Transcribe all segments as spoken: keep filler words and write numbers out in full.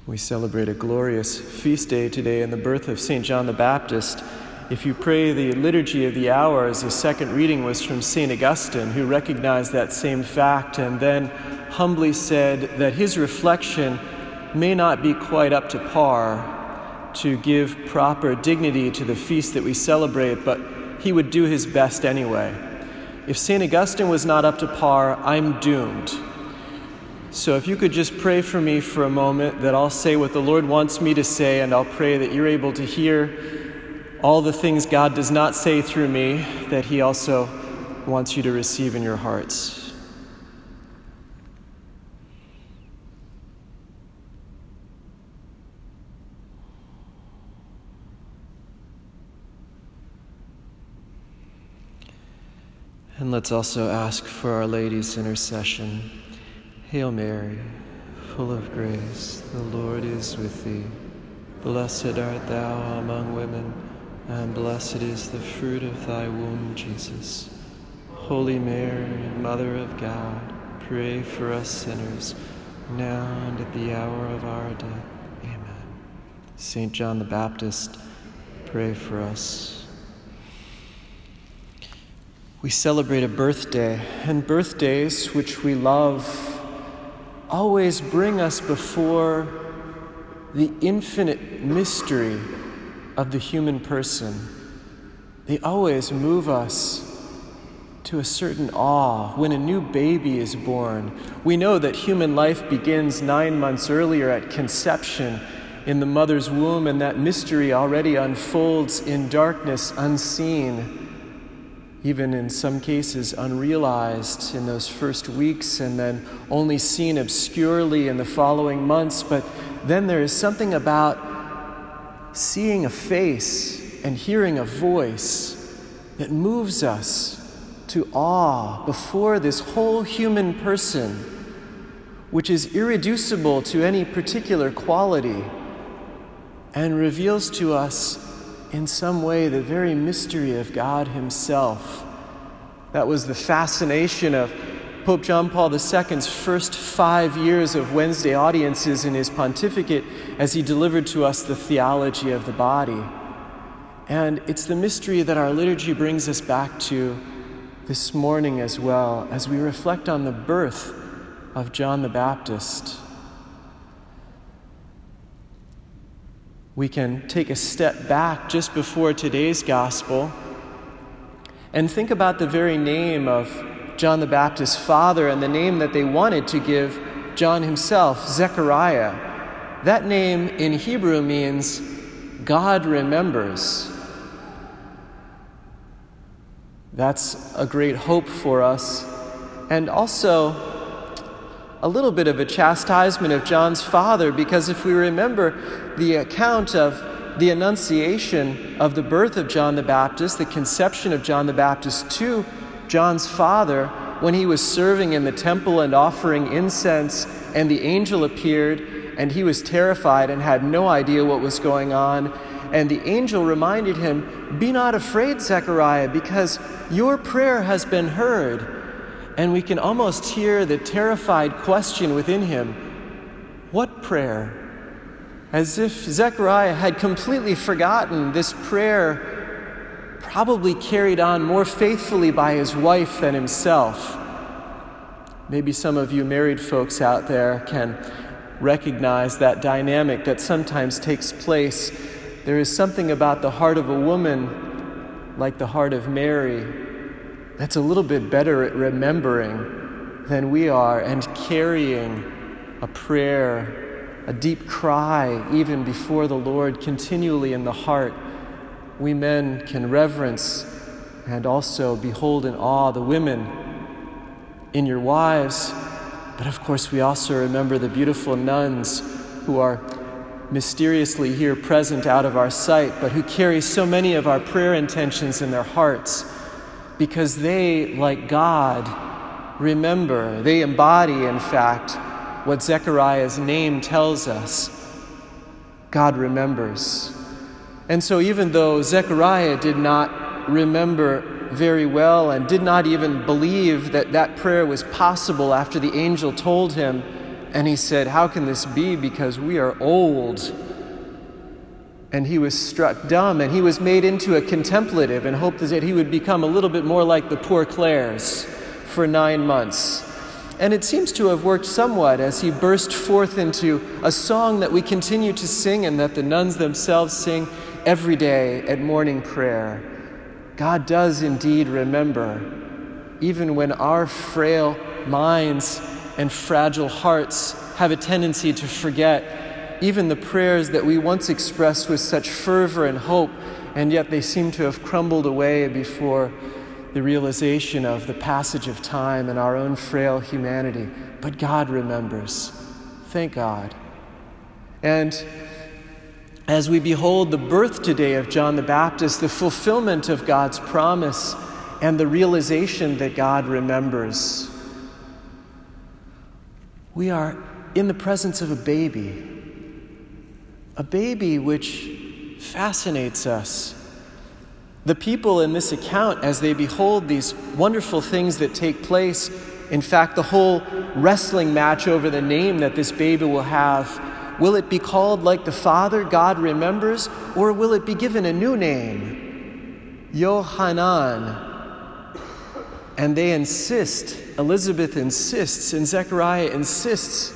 We celebrate a glorious feast day today in the birth of Saint John the Baptist. If you pray the Liturgy of the Hours, the second reading was from Saint Augustine, who recognized that same fact and then humbly said that his reflection may not be quite up to par to give proper dignity to the feast that we celebrate, but he would do his best anyway. If Saint Augustine was not up to par, I'm doomed. So if you could just pray for me for a moment, that I'll say what the Lord wants me to say, and I'll pray that you're able to hear all the things God does not say through me, that he also wants you to receive in your hearts. And let's also ask for Our Lady's intercession. Hail Mary, full of grace, the Lord is with thee. Blessed art thou among women, and blessed is the fruit of thy womb, Jesus. Holy Mary, Mother of God, pray for us sinners, now and at the hour of our death. Amen. Saint John the Baptist, pray for us. We celebrate a birthday, and birthdays, which we love, always bring us before the infinite mystery of the human person. They always move us to a certain awe. When a new baby is born, we know that human life begins nine months earlier at conception in the mother's womb, and that mystery already unfolds in darkness, unseen, even in some cases unrealized in those first weeks, and then only seen obscurely in the following months. But then there is something about seeing a face and hearing a voice that moves us to awe before this whole human person, which is irreducible to any particular quality, and reveals to us in some way the very mystery of God himself. That was the fascination of Pope John Paul the Second's first five years of Wednesday audiences in his pontificate, as he delivered to us the theology of the body. And it's the mystery that our liturgy brings us back to this morning as well, as we reflect on the birth of John the Baptist. We can take a step back just before today's gospel and think about the very name of John the Baptist's father and the name that they wanted to give John himself, Zechariah. That name in Hebrew means God remembers. That's a great hope for us, and also a little bit of a chastisement of John's father, because if we remember the account of the Annunciation of the birth of John the Baptist, the conception of John the Baptist to John's father, when he was serving in the temple and offering incense, and the angel appeared, and he was terrified and had no idea what was going on, and the angel reminded him, "Be not afraid, Zechariah, because your prayer has been heard." And we can almost hear the terrified question within him, what prayer? As if Zechariah had completely forgotten this prayer, probably carried on more faithfully by his wife than himself. Maybe some of you married folks out there can recognize that dynamic that sometimes takes place. There is something about the heart of a woman, like the heart of Mary, that's a little bit better at remembering than we are, and carrying a prayer, a deep cry, even before the Lord, continually in the heart. We men can reverence and also behold in awe the women in your wives, but of course we also remember the beautiful nuns who are mysteriously here present out of our sight, but who carry so many of our prayer intentions in their hearts, because they, like God, remember. They embody, in fact, what Zechariah's name tells us. God remembers. And so even though Zechariah did not remember very well and did not even believe that that prayer was possible after the angel told him, And he said, "How can this be? Because we are old." And he was struck dumb, and he was made into a contemplative and hoped that he would become a little bit more like the Poor Clares for nine months. And it seems to have worked somewhat as he burst forth into a song that we continue to sing and that the nuns themselves sing every day at morning prayer. God does indeed remember, even when our frail minds and fragile hearts have a tendency to forget even the prayers that we once expressed with such fervor and hope, and yet they seem to have crumbled away before the realization of the passage of time and our own frail humanity. But God remembers. Thank God. And as we behold the birth today of John the Baptist, the fulfillment of God's promise and the realization that God remembers, we are in the presence of a baby, a baby which fascinates us. The people in this account, as they behold these wonderful things that take place, in fact, the whole wrestling match over the name that this baby will have, will it be called like the Father, God remembers, or will it be given a new name, Yohanan? And they insist, Elizabeth insists, and Zechariah insists,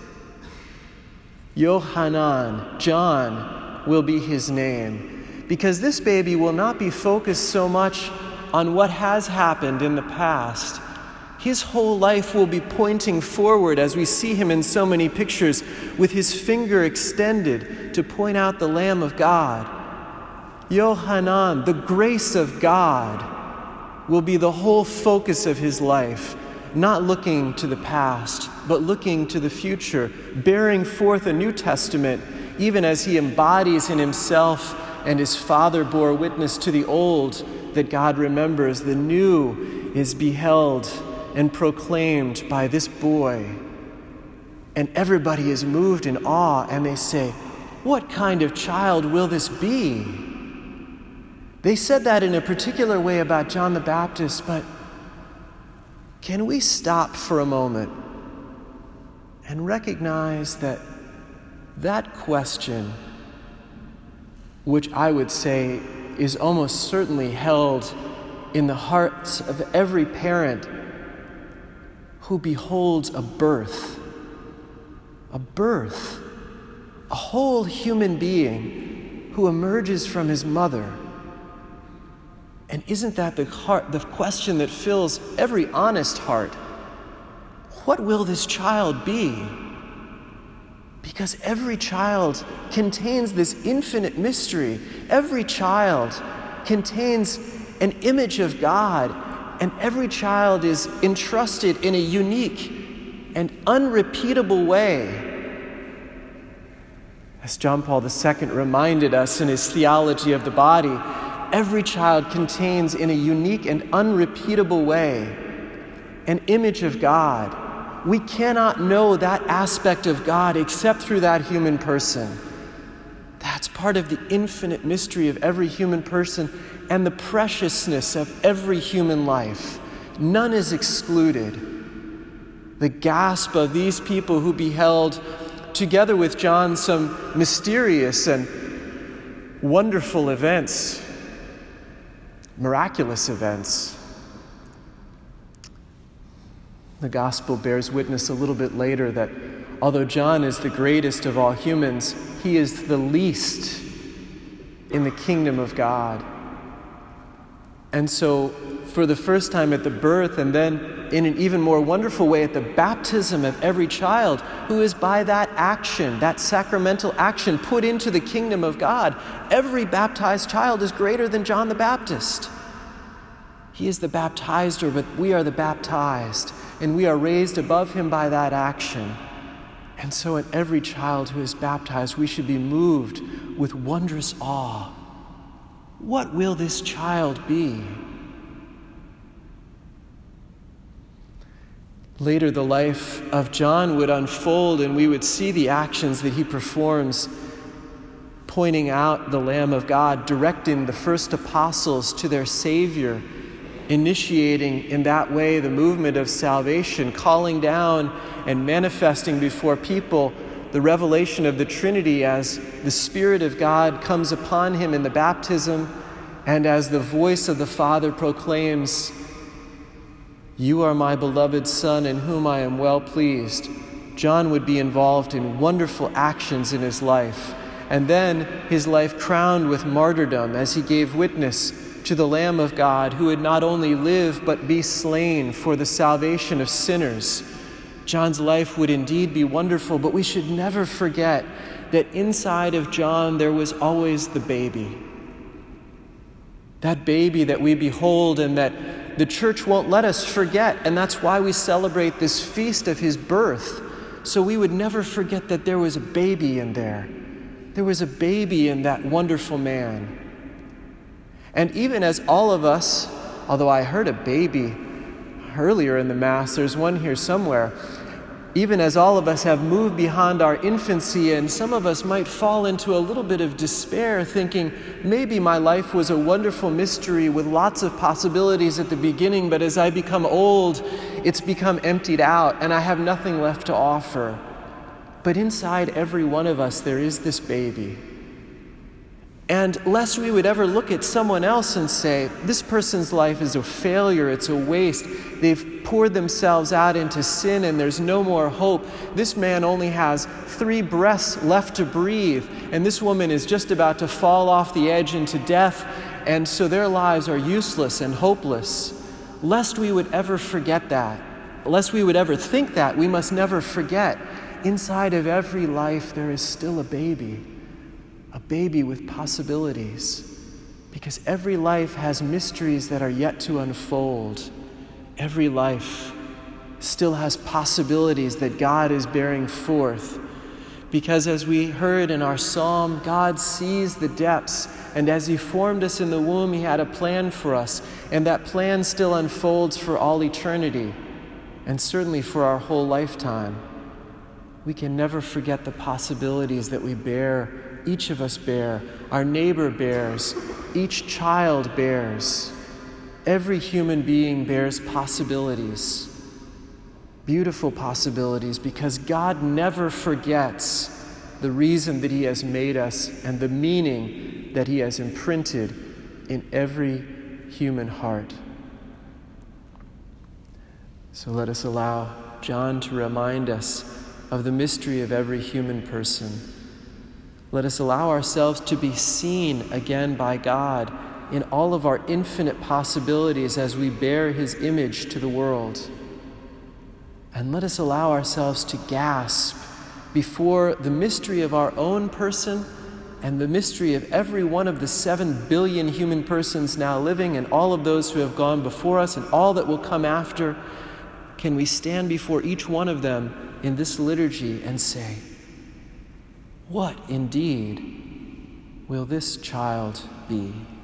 Yohanan, John, will be his name. Because this baby will not be focused so much on what has happened in the past. His whole life will be pointing forward, as we see him in so many pictures, with his finger extended to point out the Lamb of God. Yohanan, the grace of God, will be the whole focus of his life, not looking to the past, but looking to the future, bearing forth a New Testament, even as he embodies in himself and his Father bore witness to the old that God remembers. The new is beheld and proclaimed by this boy. And everybody is moved in awe, and they say, "What kind of child will this be?" They said that in a particular way about John the Baptist, but can we stop for a moment and recognize that that question, which I would say is almost certainly held in the hearts of every parent who beholds a birth, a birth, a whole human being who emerges from his mother. And isn't that the heart, the question that fills every honest heart? What will this child be? Because every child contains this infinite mystery. Every child contains an image of God, and every child is entrusted in a unique and unrepeatable way. As John Paul the Second reminded us in his Theology of the Body, every child contains in a unique and unrepeatable way an image of God. We cannot know that aspect of God except through that human person. That's part of the infinite mystery of every human person and the preciousness of every human life. None is excluded. The gasp of these people who beheld, together with John, some mysterious and wonderful events, miraculous events. The gospel bears witness a little bit later that although John is the greatest of all humans, he is the least in the kingdom of God. And so, for the first time at the birth, and then in an even more wonderful way at the baptism of every child, who is by that action, that sacramental action, put into the kingdom of God, every baptized child is greater than John the Baptist. He is the baptizer, but we are the baptized, and we are raised above him by that action. And so in every child who is baptized, we should be moved with wondrous awe. What will this child be? Later, the life of John would unfold, and we would see the actions that he performs, pointing out the Lamb of God, directing the first apostles to their Savior, initiating in that way the movement of salvation, calling down and manifesting before people the revelation of the Trinity as the Spirit of God comes upon him in the baptism, and as the voice of the Father proclaims, "You are my beloved Son, in whom I am well pleased." John would be involved in wonderful actions in his life, and then his life crowned with martyrdom as he gave witness to the Lamb of God, who would not only live but be slain for the salvation of sinners. John's life would indeed be wonderful, but we should never forget that inside of John there was always the baby. That baby that we behold and that the church won't let us forget, and that's why we celebrate this feast of his birth. So we would never forget that there was a baby in there. There was a baby in that wonderful man. And even as all of us, although I heard a baby earlier in the Mass, there's one here somewhere, even as all of us have moved beyond our infancy, and some of us might fall into a little bit of despair, thinking, maybe my life was a wonderful mystery with lots of possibilities at the beginning, but as I become old, it's become emptied out, and I have nothing left to offer. But inside every one of us, there is this baby. And lest we would ever look at someone else and say, this person's life is a failure, it's a waste, they've poured themselves out into sin and there's no more hope. This man only has three breaths left to breathe, and this woman is just about to fall off the edge into death, and so their lives are useless and hopeless. Lest we would ever forget that, lest we would ever think that, we must never forget, inside of every life there is still a baby. A baby with possibilities, because every life has mysteries that are yet to unfold. Every life still has possibilities that God is bearing forth, because as we heard in our psalm, God sees the depths, and as he formed us in the womb, he had a plan for us, and that plan still unfolds for all eternity, and certainly for our whole lifetime. We can never forget the possibilities that we bear. Each of us bear, our neighbor bears, each child bears. Every human being bears possibilities, beautiful possibilities, because God never forgets the reason that he has made us and the meaning that he has imprinted in every human heart. So let us allow John to remind us of the mystery of every human person. Let us allow ourselves to be seen again by God in all of our infinite possibilities as we bear his image to the world. And let us allow ourselves to gasp before the mystery of our own person and the mystery of every one of the seven billion human persons now living, and all of those who have gone before us and all that will come after. Can we stand before each one of them in this liturgy and say, what indeed will this child be?